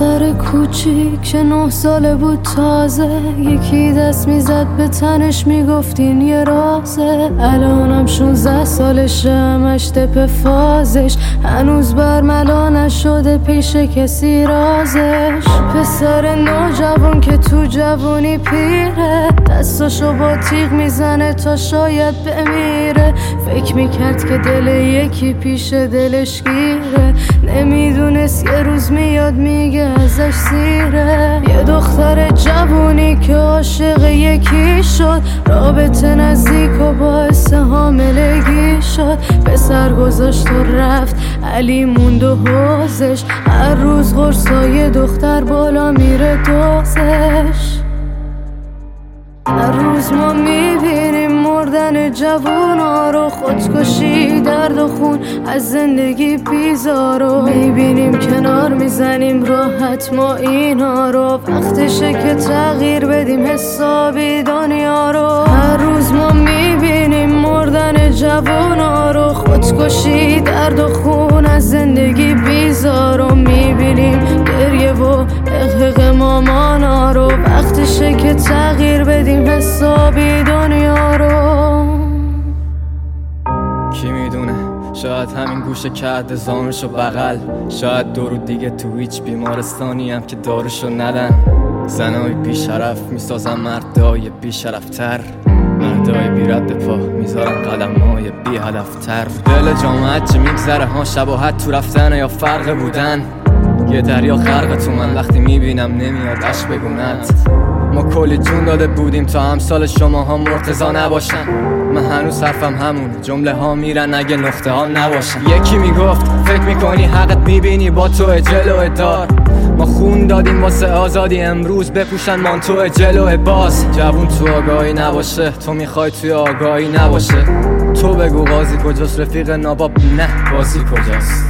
دختر کوچیک که 9 ساله بود تازه، یکی دست میزد به تنش میگفتین یه رازه. الانم 16 سالشه، همش دپ فازش، هنوز برملا نشده پیش کسی رازش. پسر نوجوان که تو جوونی پیره، دستاشو با تیغ میزنه تا شاید بمیره. فکر میکرد که دل یکی پیش دلش گیره، نمیدونست یه روز میاد میگه ازش سیره. یه دختر جوونی که عاشق یکی شد، رابطه نزدیک و باعث حاملگی شد. پسر گذاشت و رفت، علی موند و حوزش، هر روز قرصای دختر بالا میره دوزش. هر روز ما میبینیم مردن جوونا رو، خودکشی، درد و خون از زندگی بیزارو. میبینیم کنار میزنیم راحت ما اینا رو، وقتشه که تغییر بدیم حسابی دنیا رو. هر روز ما میبینیم مردن جوونا رو، خودکشی، درد و خون از زندگی بیزارو. میبینیم گریه و حق مامانا رو، وقتشه که تغییر بدیم حسابی دنیا رو. کی میدونه، شاید همین گوشه کرده زانوشو بغل، شاید 2 روز دیگه تو هیچ بیمارستانی هم که داروشو ندن. زنای بیشرف میسازن مردای بیشرفتر، مردای بی رد پا میذارن قدمای بی هدفتر. دل جامعت چه میگذره ها، شباهت تو رفتن یا فرق بودن. یه دریا خرق تو من، وقتی میبینم نمیاد عشق بگونت. ما کلی جون داده بودیم تا امثال شماها مرتضا نباشن. من هنوز حرفم همونه، جمله ها میرن اگه نقطه ها نباشن. یکی میگفت فکر میکنی حقت میبینی با تو جلوه دار. ما خون دادیم واسه آزادی، امروز بپوشن مانتو جلوه باز. جوون تو آگاهی نباشه، تو میخوای توی آگاهی نباشه. تو بگو قاضی کجاست، رفیق ناباب نه بازی کجاست.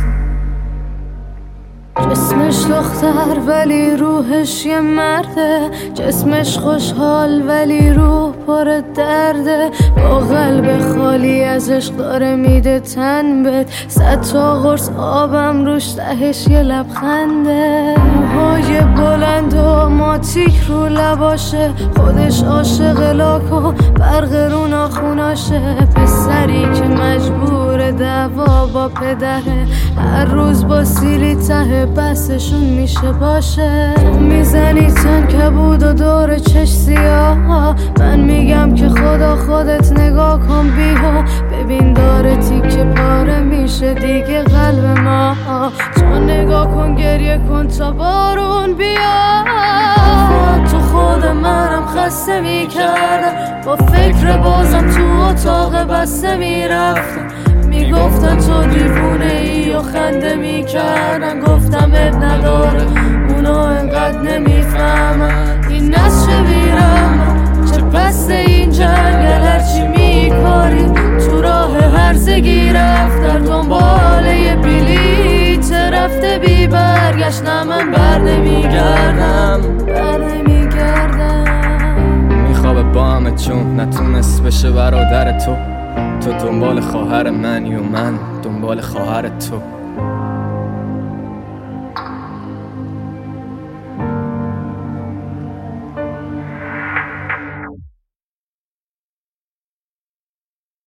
جسمش دختر ولی روحش یه مرده، جسمش خوشحال ولی روح پر درده. با قلب خالی از عشق داره میده تن بهت، 100 تا قرص آبم روش تهش یه لبخنده. موهای بلند و ماتیک رو لباشه، خودش عاشق لاک و برق رو ناخوناشه. پسری که مجبور دعوا با پدره، هر روز با سیلی ته بسشون میشه باشه. میزنی تن کبود و دور چش سیاه، من میگم که خدا خودت نگاه کن بیا. ببین داره تیکه پاره میشه دیگه قلب ما، چون نگاه کن گریه کن تا بارون بیا. تو خود منم خسته میکردم، با فکر بازم تو اتاق بسته میرفتم. میگفتن تو دیوونه ای و خنده میکردن، گفتم اب نداره اونا انقدر نمیفهمن. این نسل شویرم چه پس این جنگل، هرچی میکاری تو راه هرزگی رفت. در دنبال یه بلیت رفته بی برگشت، نه من بر نمیگردم. میخوابه با همه چون نتونست بشه برادر تو. تو دنبال خواهر منی و من دنبال خواهر تو.